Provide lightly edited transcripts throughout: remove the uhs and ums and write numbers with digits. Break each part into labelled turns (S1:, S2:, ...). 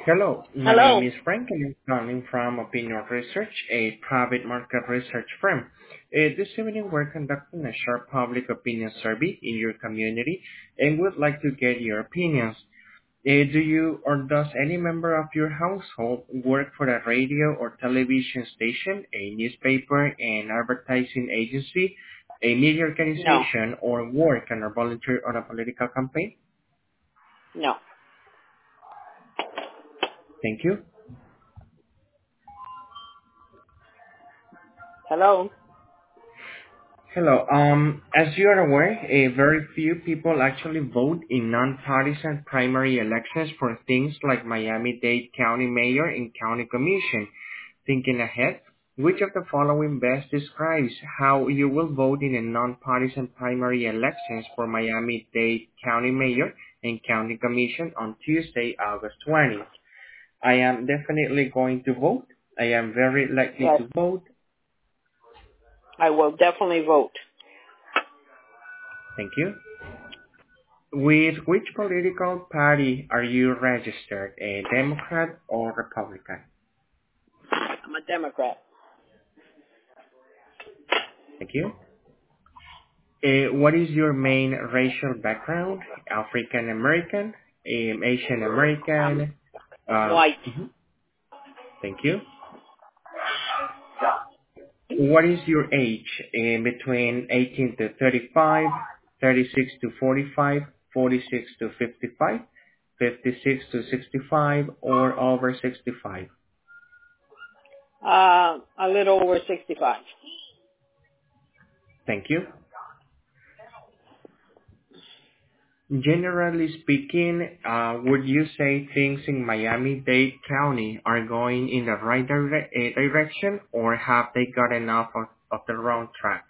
S1: Hello, my name
S2: Hello.
S1: is Frank and I'm calling from Opinion Research, a private market research firm. This evening we're conducting a short public opinion survey in your community and would like to get your opinions. Do you or does any member of your household work for a radio or television station, a newspaper, an advertising agency, a media
S2: No,
S1: organization, or work and or volunteer on a political campaign?
S2: no.
S1: Thank you.
S2: Hello.
S1: Hello. As you are aware, a very few people actually vote in nonpartisan primary elections for things like Miami-Dade County Mayor and County Commission. Thinking ahead, which of the following best describes how you will vote in a nonpartisan primary elections for Miami-Dade County Mayor and County Commission on Tuesday, August 20th? I am definitely going to vote. I am very likely
S2: Yes,
S1: to vote.
S2: I will definitely vote.
S1: Thank you. With which political party are you registered, a Democrat or Republican?
S2: I'm a Democrat.
S1: Thank you. What is your main racial background? African American, Asian
S2: I'm
S1: American?
S2: white.
S1: Mhm. Thank you. What is your age? Between 18 to 35, 36 to 45, 46 to 55, 56 to 65, or over 65?
S2: A little over 65.
S1: Thank you. Generally speaking, would you say things in Miami-Dade County are going in the right direction, or have they gotten off of the wrong track?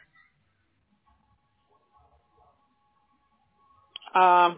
S2: Um,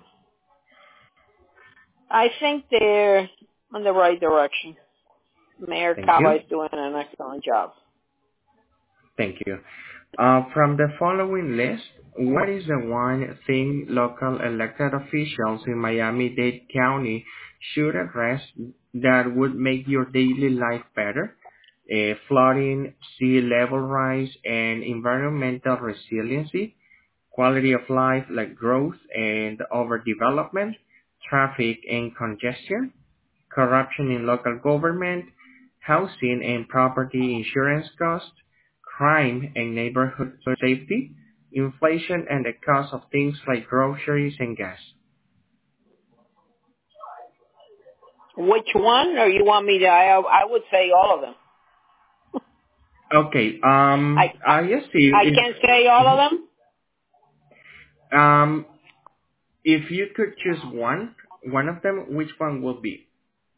S2: I think they're in the right direction. Mayor
S1: Thank
S2: Cava
S1: you.
S2: is doing an excellent job.
S1: Thank you. From the following list, what is the one thing local elected officials in Miami-Dade County should address that would make your daily life better? Flooding, sea level rise, and environmental resiliency, quality of life like growth and overdevelopment, traffic and congestion, corruption in local government, housing and property insurance costs, crime and neighborhood safety, inflation and the cost of things like groceries and gas.
S2: Which one, or you want me to? I would say all of them.
S1: Okay,
S2: I I,
S1: I see.
S2: I can't say all of them.
S1: Um, if you could choose one of them, which one will be?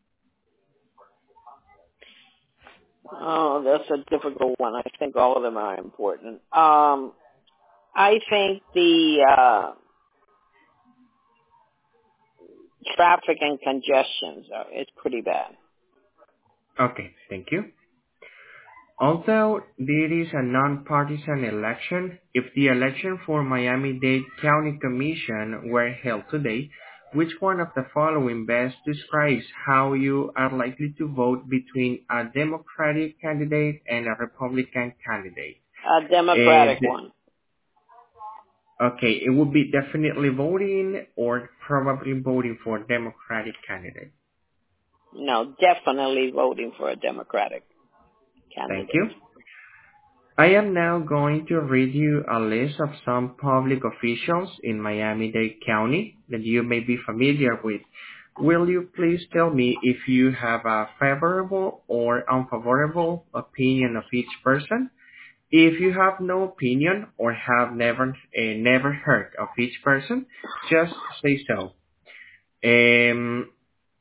S2: Oh, that's a difficult one. I think all of them are important. I think the traffic and congestion is pretty bad.
S1: Okay, thank you. Although there is a nonpartisan election, if the election for Miami-Dade County Commission were held today, which one of the following best describes how you are likely to vote between a Democratic candidate and a Republican candidate?
S2: A Democratic
S1: And,
S2: one.
S1: okay, it would be definitely voting or probably voting for Democratic candidate.
S2: No, definitely voting for a Democratic
S1: Thank
S2: candidate.
S1: you. I am now going to read you a list of some public officials in Miami-Dade County that you may be familiar with. Will you please tell me if you have a favorable or unfavorable opinion of each person? If you have no opinion or have never heard of each person, just say so. Um,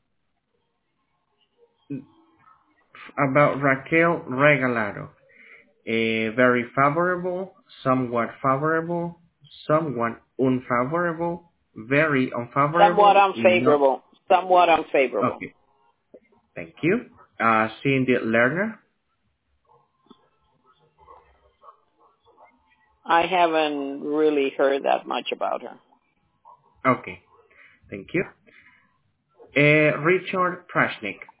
S1: about Raquel Regalado. Very favorable, somewhat unfavorable, very
S2: Somewhat
S1: unfavorable, no.
S2: unfavorable. Somewhat unfavorable.
S1: Okay, thank you. Cindy Lerner.
S2: I haven't really heard that much about her.
S1: Okay, thank you. Richard Prashnik.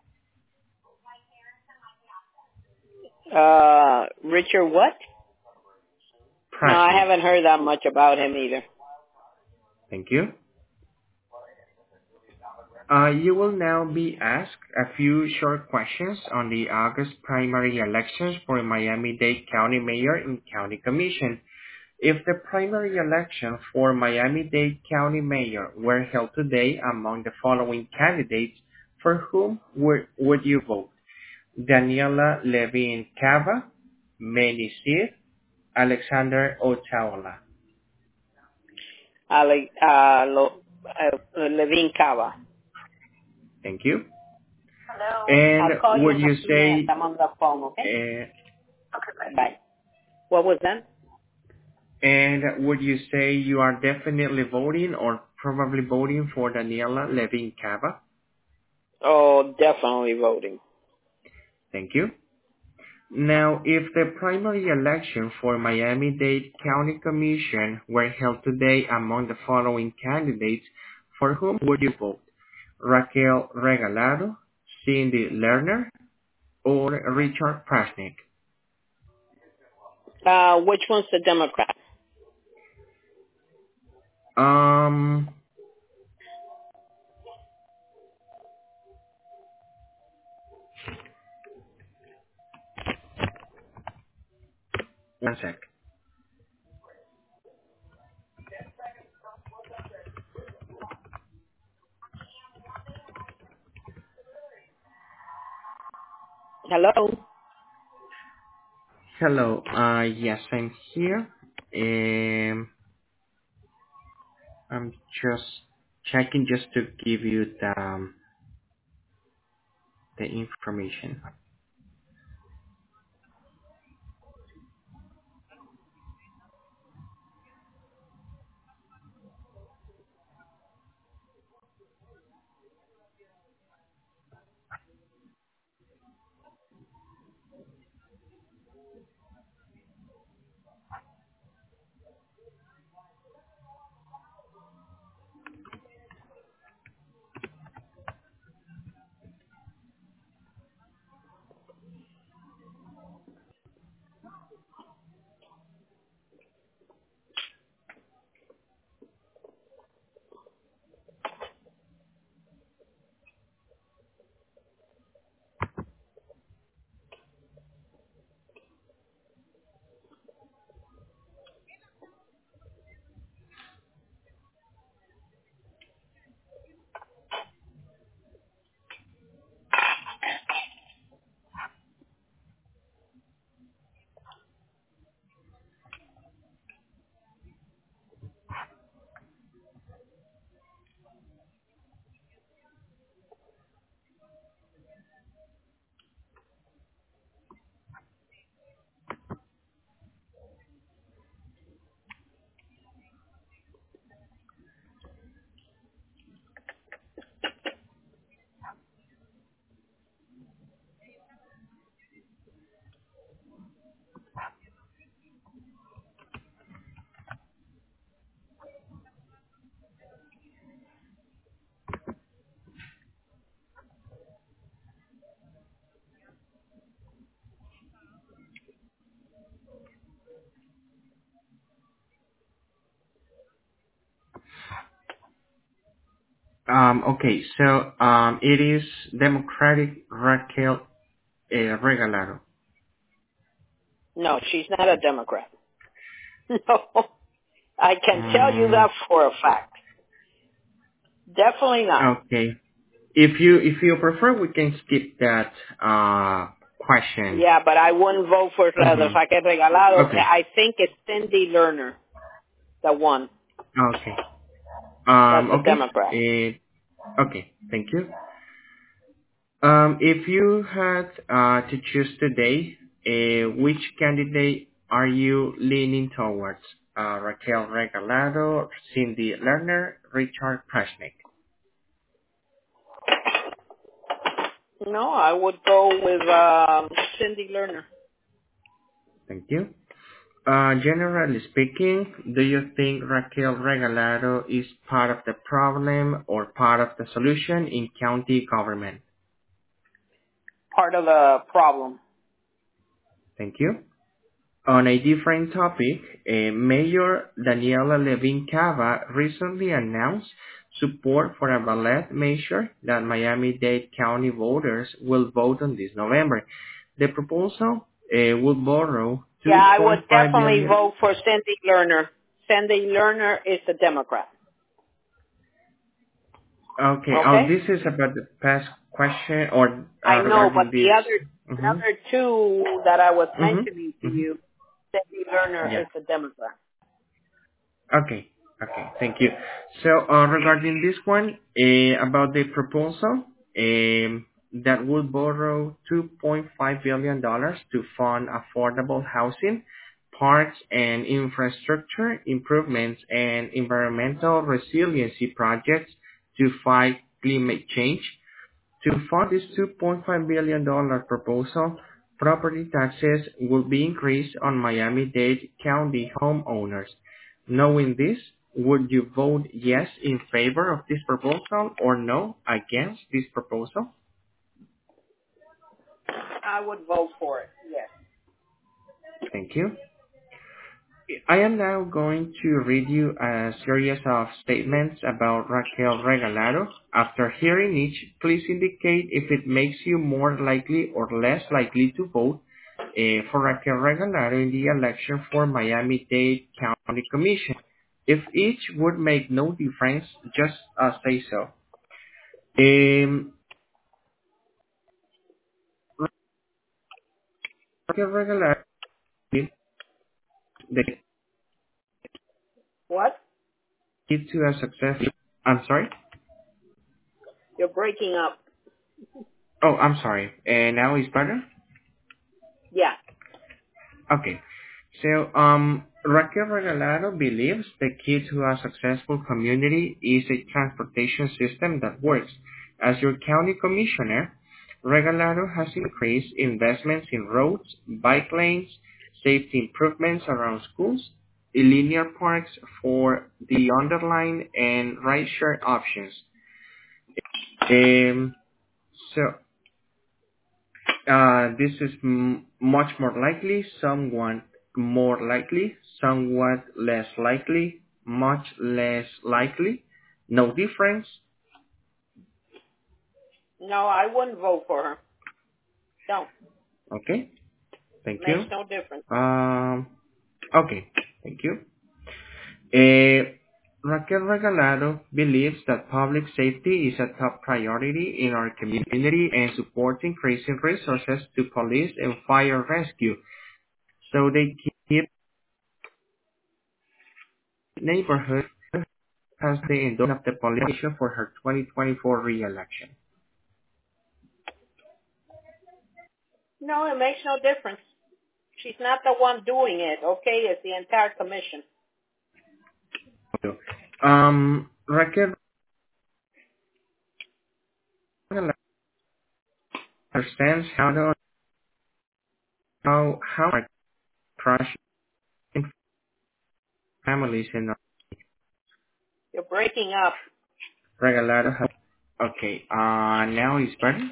S2: Richard what? No, I
S1: Prashnik.
S2: haven't heard that much about him either.
S1: Thank you. You will now be asked a few short questions on the August primary elections for Miami-Dade County Mayor and County Commission. If the primary election for Miami-Dade County Mayor were held today among the following candidates, for whom would you vote? Daniela Levin Cava, Manny Sid, Alexander Otaola.
S2: Levin Cava.
S1: Thank you.
S2: Hello.
S1: And
S2: I'll call you
S1: would
S2: in
S1: you
S2: a few minutes.
S1: say,
S2: I'm on the phone, okay? Okay, bye. What was that?
S1: and would you say you are definitely voting or probably voting for Daniela Levin Cava?
S2: Oh, definitely voting.
S1: Thank you. Now, if the primary election for Miami-Dade County Commission were held today among the following candidates, for whom would you vote? Raquel Regalado, Cindy Lerner, or Richard Prashnik?
S2: Which one's the Democrat?
S1: Um, One sec.
S2: Hello?
S1: Hello. Yes, I'm here. I'm just checking just to give you the information. Okay, so it is Democratic Raquel Regalado.
S2: No, she's not a Democrat. No. I can tell you
S1: Mm,
S2: that for a fact. Definitely not.
S1: okay. If you prefer, we can skip that question.
S2: Yeah, but I wouldn't vote for the
S1: Mm-hmm.
S2: Raquel Regalado.
S1: Okay.
S2: I think it's Cindy Lerner, the one.
S1: Okay.
S2: That's a
S1: Okay.
S2: Democrat.
S1: Okay. Thank you. If you had to choose today, which candidate are you leaning towards? Raquel Regalado, Cindy Lerner, Richard Prashnik.
S2: No, I would go with Cindy Lerner.
S1: Thank you. Generally speaking, do you think Raquel Regalado is part of the problem or part of the solution in county government?
S2: Part of the problem.
S1: Thank you. On a different topic, Mayor Daniela Levin Cava recently announced support for a ballot measure that Miami-Dade County voters will vote on this November. The proposal would borrow
S2: Yeah, I would
S1: 2.5
S2: definitely
S1: billion.
S2: vote for Cindy Lerner. Cindy Lerner is a Democrat.
S1: Okay. Oh,
S2: Okay?
S1: this is about the past question or
S2: I know, but
S1: regarding
S2: the
S1: this. Mm-hmm.
S2: other two that I was mentioning
S1: Mm-hmm.
S2: to you,
S1: Mm-hmm.
S2: Cindy Lerner
S1: Yeah.
S2: is a Democrat.
S1: Okay. Okay. Thank you. So, regarding this one, about the proposal, that would borrow $2.5 billion dollars to fund affordable housing, parks and infrastructure improvements, and environmental resiliency projects to fight climate change. To fund this $2.5 billion proposal, property taxes will be increased on Miami-Dade County homeowners. Knowing this, would you vote yes in favor of this proposal or no against this proposal?
S2: I would vote for it, yes.
S1: Thank you. I am now going to read you a series of statements about Raquel Regalado. After hearing each, please indicate if it makes you more likely or less likely to vote for Raquel Regalado in the election for Miami-Dade County Commission. If each would make no difference, just say so. Raquel Regalado leads the
S2: What?
S1: key to a success. I'm sorry?
S2: You're breaking up.
S1: Oh, I'm sorry. Now it's better?
S2: Yeah.
S1: Okay. So, Raquel Regalado believes the key to a successful community is a transportation system that works. As your county commissioner, Regalado has increased investments in roads, bike lanes, safety improvements around schools, linear parks for the underline and rideshare options. Um, so this is much more likely, somewhat more likely, somewhat less likely, much less likely, no difference.
S2: No, I wouldn't vote for her. No.
S1: Okay, thank
S2: Makes
S1: you.
S2: no difference.
S1: Okay, thank you. Raquel Regalado believes that public safety is a top priority in our community and supports increasing resources to police and fire rescue so they keep neighborhoods has the endorsement of the politician for her 2024 re-election.
S2: No, it makes no difference. She's not the one doing it, okay? It's the entire commission.
S1: Raquel understands how are crushing families in
S2: You're breaking up.
S1: Regalado. Okay, now it's better.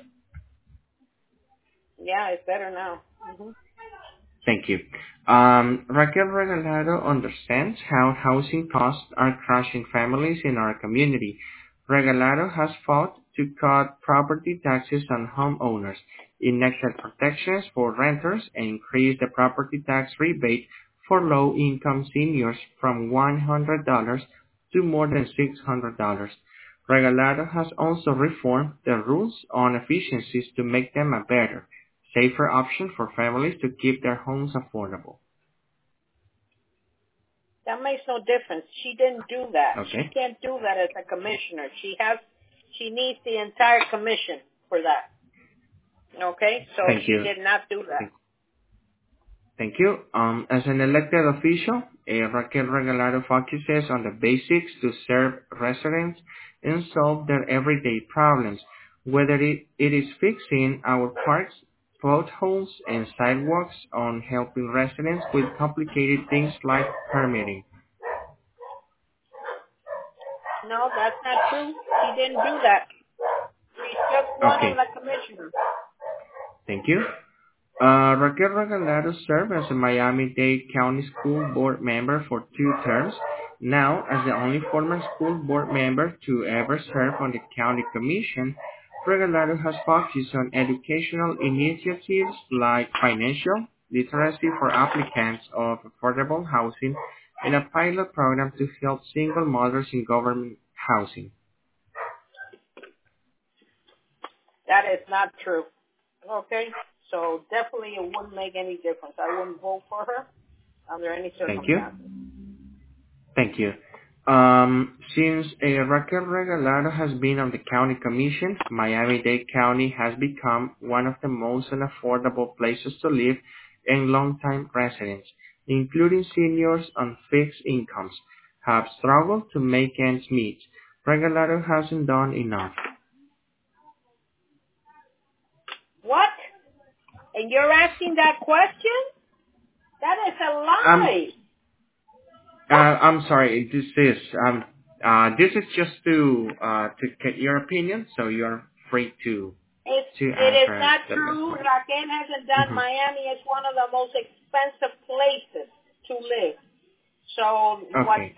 S2: Yeah, it's better now.
S1: Thank you. Raquel Regalado understands how housing costs are crushing families in our community. Regalado has fought to cut property taxes on homeowners, enacted protections for renters, and increased the property tax rebate for low-income seniors from $100 to more than $600. Regalado has also reformed the rules on efficiencies to make them a better, safer option for families to keep their homes affordable.
S2: That makes no difference. She didn't do that. She
S1: Okay.
S2: can't do that as a commissioner. She needs the entire commission for that. Okay? So
S1: Thank
S2: she
S1: you.
S2: did not do that.
S1: Thank you. As an elected official, Raquel Regalado focuses on the basics to serve residents and solve their everyday problems, whether it is fixing our parks, potholes, and sidewalks, on helping residents with complicated things like permitting.
S2: No, that's not true. She didn't do that. She's just one of
S1: Okay.
S2: the commissioners.
S1: Thank you. Raquel Regalado served as a Miami-Dade County School Board member for 2 terms. Now, as the only former school board member to ever serve on the county commission, Regalado has focused on educational initiatives like financial literacy for applicants of affordable housing and a pilot program to help single mothers in government housing.
S2: That is not true. Okay? So definitely it wouldn't make any difference. I wouldn't vote for her under any
S1: Thank you.
S2: circumstances.
S1: Thank you. Since Raquel Regalado has been on the county commission, Miami-Dade County has become one of the most unaffordable places to live, and longtime residents, including seniors on fixed incomes, have struggled to make ends meet. Regalado hasn't done enough.
S2: What? And you're asking that question? That is a lie.
S1: I'm sorry. This is just to get your opinion, so you're free to
S2: It is
S1: answer
S2: not
S1: the
S2: true.
S1: question.
S2: Raquel hasn't done.
S1: Mhm.
S2: Miami is one of the most expensive places to live. So
S1: Okay.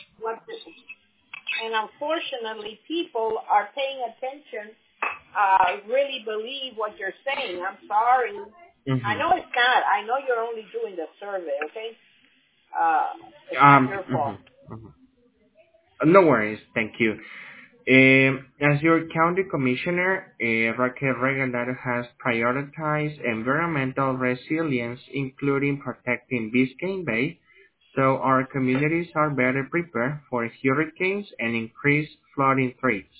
S2: and unfortunately people are paying attention, really believe what you're saying. I'm sorry. I
S1: Mhm.
S2: know it's not. I know you're only doing the survey, okay? It's not your fault.
S1: Mhm. Mhm. No worries. Thank you. As your county commissioner, Raquel Regalado has prioritized environmental resilience, including protecting Biscayne Bay, so our communities are better prepared for hurricanes and increased flooding threats.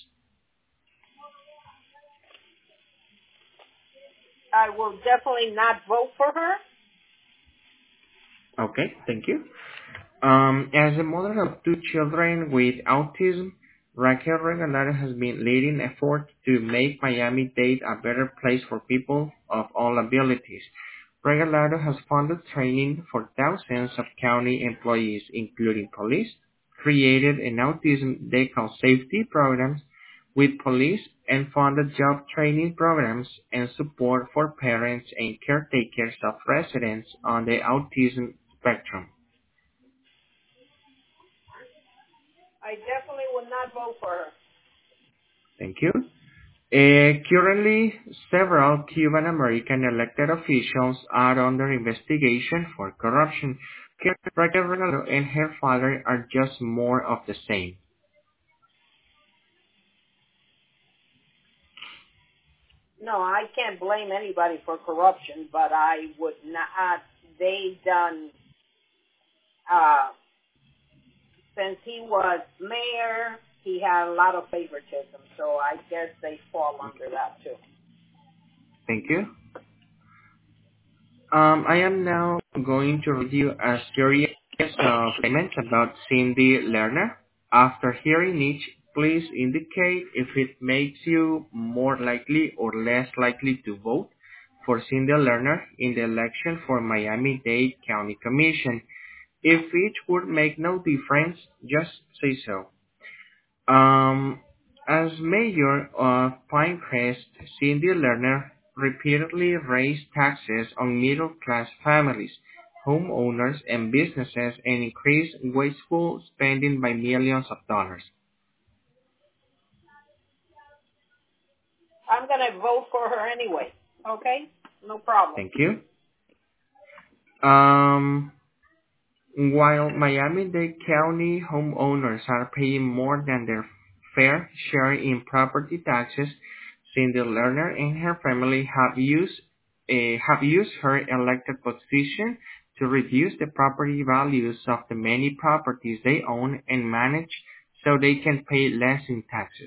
S2: I will definitely not vote for her.
S1: Okay, thank you. As a mother of 2 children with autism, Raquel Regalado has been leading efforts to make Miami-Dade a better place for people of all abilities. Regalado has funded training for thousands of county employees, including police, created an autism decal safety programs with police, and funded job training programs and support for parents and caretakers of residents on the autism spectrum.
S2: I definitely will not vote for her.
S1: Thank you. Currently, several Cuban American elected officials are under investigation for corruption. Raquel Regalado and her father are just more of the same.
S2: No, I can't blame anybody for corruption, but I would not. They done, since he was mayor, he had a lot of favoritism, so I guess they fall under that too.
S1: Thank you. I am now going to read you a series of statements about Cindy Lerner. After hearing each, please indicate if it makes you more likely or less likely to vote for Cindy Lerner in the election for Miami-Dade County Commission. If each would make no difference, just say so. Um, as mayor of Pinecrest, Cindy Lerner repeatedly raised taxes on middle-class families, homeowners, and businesses and increased wasteful spending by millions of dollars.
S2: I'm going to vote for her anyway, okay? No problem.
S1: Thank you. Um, While Miami-Dade County homeowners are paying more than their fair share in property taxes, Cindy Lerner and her family have used her elected position to reduce the property values of the many properties they own and manage so they can pay less in taxes.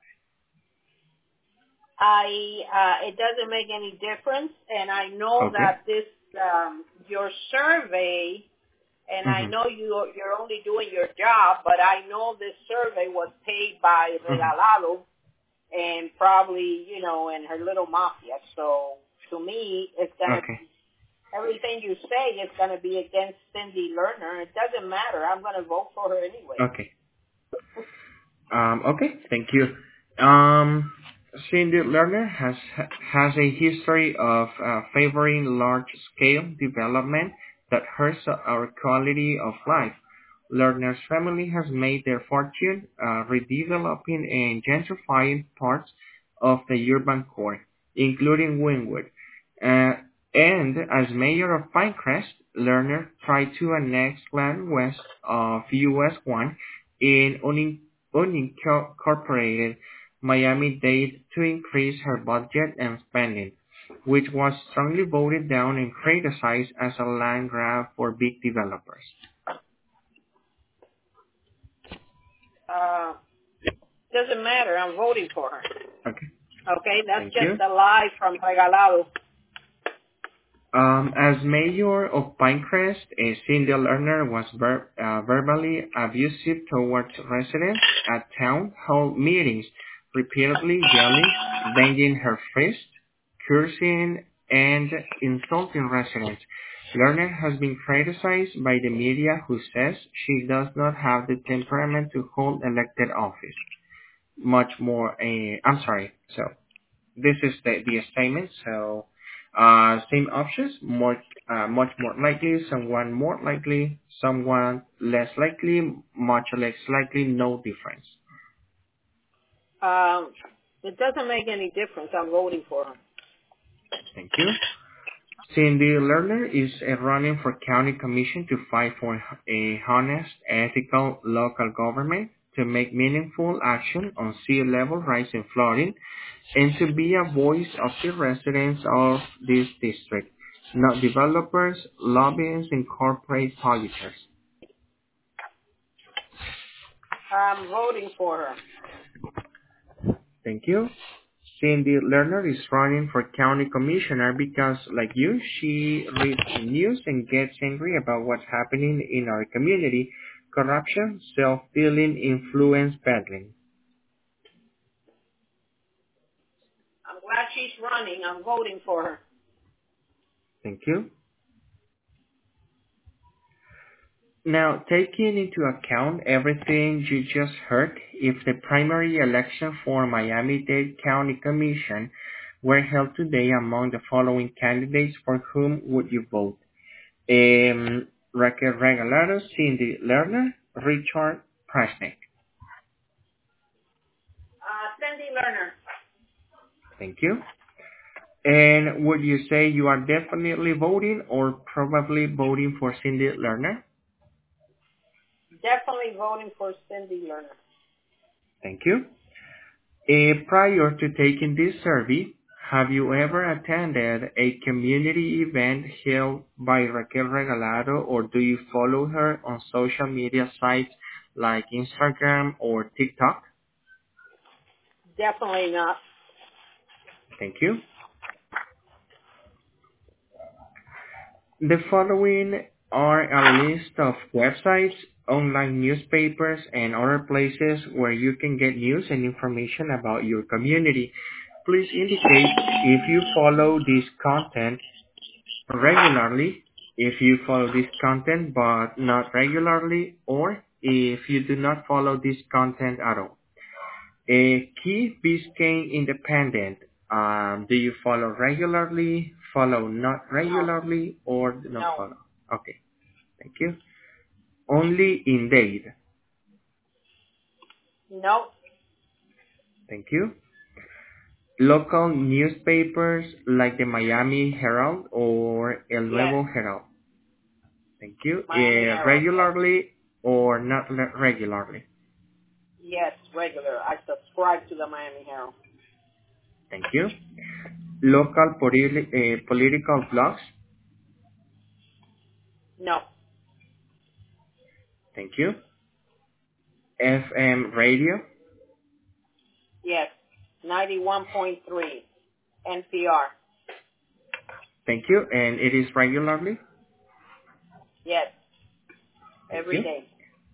S2: It doesn't make any difference, and I know
S1: Okay.
S2: that this, your survey, and I
S1: Mm-hmm.
S2: know you're only doing your job, but I know this survey was paid by
S1: Mm-hmm.
S2: Regalado and probably, and her little mafia. So to me, it's gonna
S1: Okay.
S2: everything you say is gonna be against Cindy Lerner. It doesn't matter. I'm gonna vote for her anyway.
S1: Okay. Okay. Thank you. Um, Cindy Lerner has a history of favoring large-scale development that hurts our quality of life. Lerner's family has made their fortune redeveloping and gentrifying parts of the urban core, including Wynwood. Uh, and as mayor of Pinecrest, Lerner tried to annex land west of US 1 in unincorporated Miami-Dade to increase her budget and spending, which was strongly voted down and criticized as a land grab for big developers.
S2: Uh, doesn't matter. I'm voting for her.
S1: Okay,
S2: Okay, that's
S1: thank
S2: just
S1: you.
S2: a lie from Regalado.
S1: As mayor of Pinecrest, Cindy Lerner was verbally abusive towards residents at town hall meetings, repeatedly yelling, banging her fist, cursing, and insulting residents. Lerner has been criticized by the media who says she does not have the temperament to hold elected office. Much more, I'm sorry, so this is the statement. So, same options, much more likely, someone more likely, someone less likely, much less likely, no difference.
S2: It doesn't make any difference. I'm voting for her.
S1: Thank you. Cindy Lerner is running for county commission to fight for a honest, ethical local government, to make meaningful action on sea level rise in flooding, and to be a voice of the residents of this district, not developers, lobbyists, and corporate politicians.
S2: I'm voting for her.
S1: Thank you. Cindy Lerner is running for county commissioner because, like you, she reads the news and gets angry about what's happening in our community: corruption, self-dealing, influence peddling.
S2: I'm glad she's running. I'm voting for her.
S1: Thank you. Now, taking into account everything you just heard, if the primary election for Miami-Dade County Commission were held today among the following candidates, for whom would you vote? Raquel Regalado, Cindy Lerner, Richard Prashnik.
S2: Cindy Lerner.
S1: Thank you. And would you say you are definitely voting or probably voting for Cindy Lerner?
S2: Definitely voting for Cindy Lerner.
S1: Thank you. Prior to taking this survey, have you ever attended a community event held by Raquel Regalado, or do you follow her on social media sites like Instagram or TikTok?
S2: Definitely not.
S1: Thank you. The following are a list of websites, online newspapers, and other places where you can get news and information about your community. Please indicate if you follow this content regularly, if you follow this content but not regularly, or if you do not follow this content at all. A Key Biscayne Independent. Do you follow regularly, follow not
S2: No.
S1: regularly, or do not
S2: No.
S1: follow? Okay, thank you. Only Indeed.
S2: No.
S1: Thank you. Local newspapers like the Miami Herald or El
S2: Yes.
S1: Nuevo Herald. Thank you.
S2: Miami Herald. Yes.
S1: Regularly or not regularly?
S2: Yes, regular. I subscribe to the Miami Herald.
S1: Thank you. Local political blogs.
S2: No.
S1: Thank you. FM radio.
S2: Yes. 91.3 NPR.
S1: Thank you. And it is regularly.
S2: Yes.
S1: Thank
S2: Every
S1: you.
S2: day.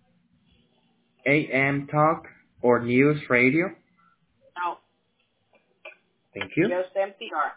S1: AM talk or news radio.
S2: No.
S1: Thank you.
S2: Just NPR.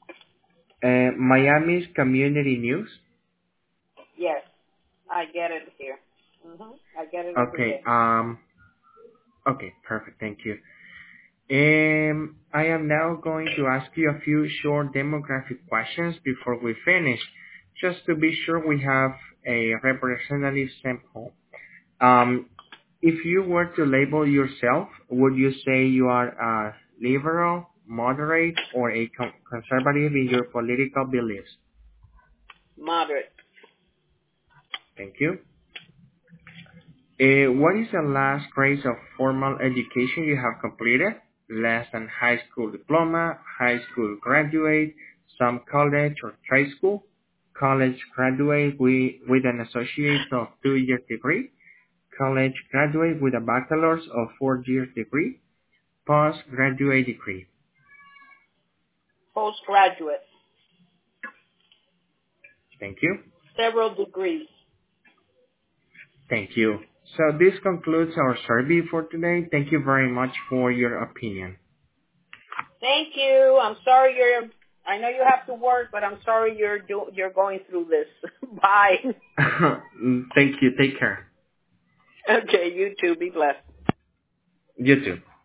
S1: Miami's community news.
S2: Yes. I get it here. I get it every
S1: Okay.
S2: day.
S1: Okay. Perfect. Thank you. I am now going to ask you a few short demographic questions before we finish, just to be sure we have a representative sample. Um, if you were to label yourself, would you say you are a liberal, moderate, or a conservative in your political beliefs?
S2: Moderate.
S1: Thank you. What is the last grade of formal education you have completed? Less than high school diploma, high school graduate, some college or trade school, college graduate with an associate of 2 year degree, college graduate with a bachelor's of 4 year degree, postgraduate degree.
S2: Postgraduate.
S1: Thank you.
S2: Several degrees.
S1: Thank you. So this concludes our survey for today. Thank you very much for your opinion.
S2: Thank you. I'm sorry I know you have to work, but I'm sorry you're going through this. Bye.
S1: Thank you. Take care.
S2: Okay, you too. Be blessed.
S1: You too.